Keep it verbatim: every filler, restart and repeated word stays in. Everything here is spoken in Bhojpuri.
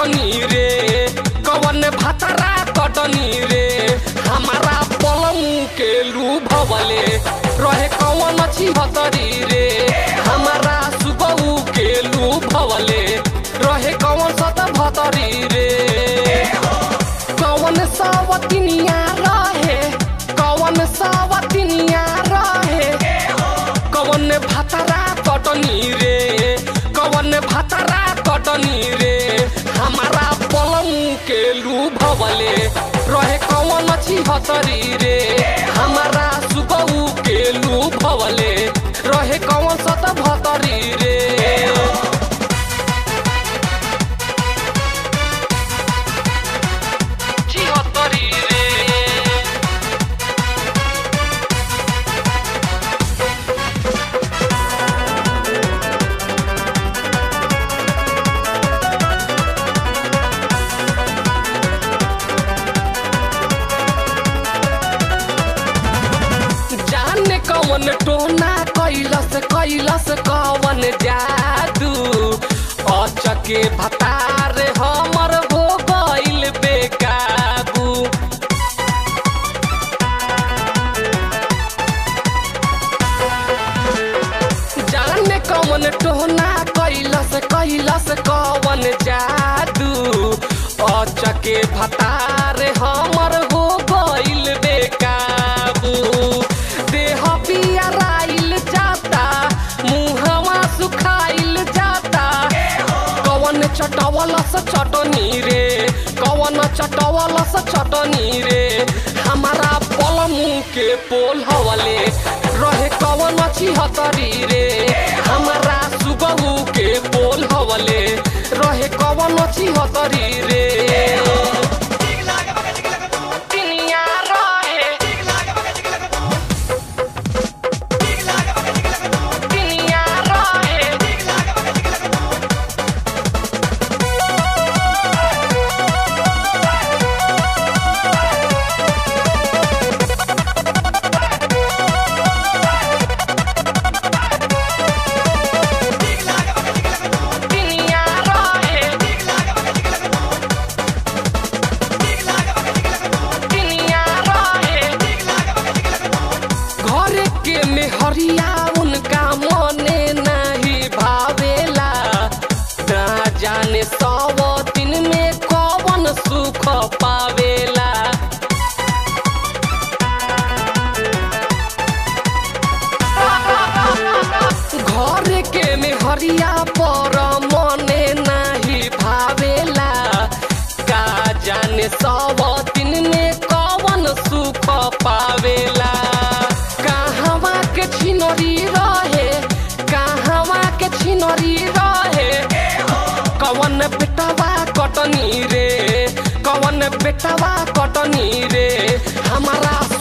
कटनी रे कवन भातरा कटनी रे हमारा पलंग के लू भवले रहे कवन छिहतरी रे हमारा सुबहू के लू भवले रहे कवन सत भतरी रे कवन सावतिनिया रहे कवन सावतिनिया रहे कवन भातरा कटनी रे कवन भातरा कटनी रे हमारा पलंग के लू भवले रहे कवन छिहतरी रे हमारा सुबहू के लू भवले रहे कवन सत भतरी रे कवन टोना कैलस कैलस कवन जादू अचके भतार हमर हो गइल बेकाबू जाने कवन टोना कैलस कैलस कवन जादू अचके भतार हमर हो गइल बेकाबू पियराइल जाता मुहवा सुखाइल जाता कवन चटवलस चटनी रे कवन चटवलस चटनी रे हमारा पलंग के पोल हवले रहे कवन छिहतरी रे हमारा सुबहू के पोल हवले रहे कवन छिहतरी रे हरिया उनका मने नहीं भावेला ना जाने सौ दिन में कौन सुख पावेला घर के में हरिया पर मने नहीं भावेला का जाने सौ दिन में कौन सुख पावेला के छिनरी रहे कहवा के छिनरी रहे कवन बेटवा कटनी रे कवन बेटवा कटनी रे हमारा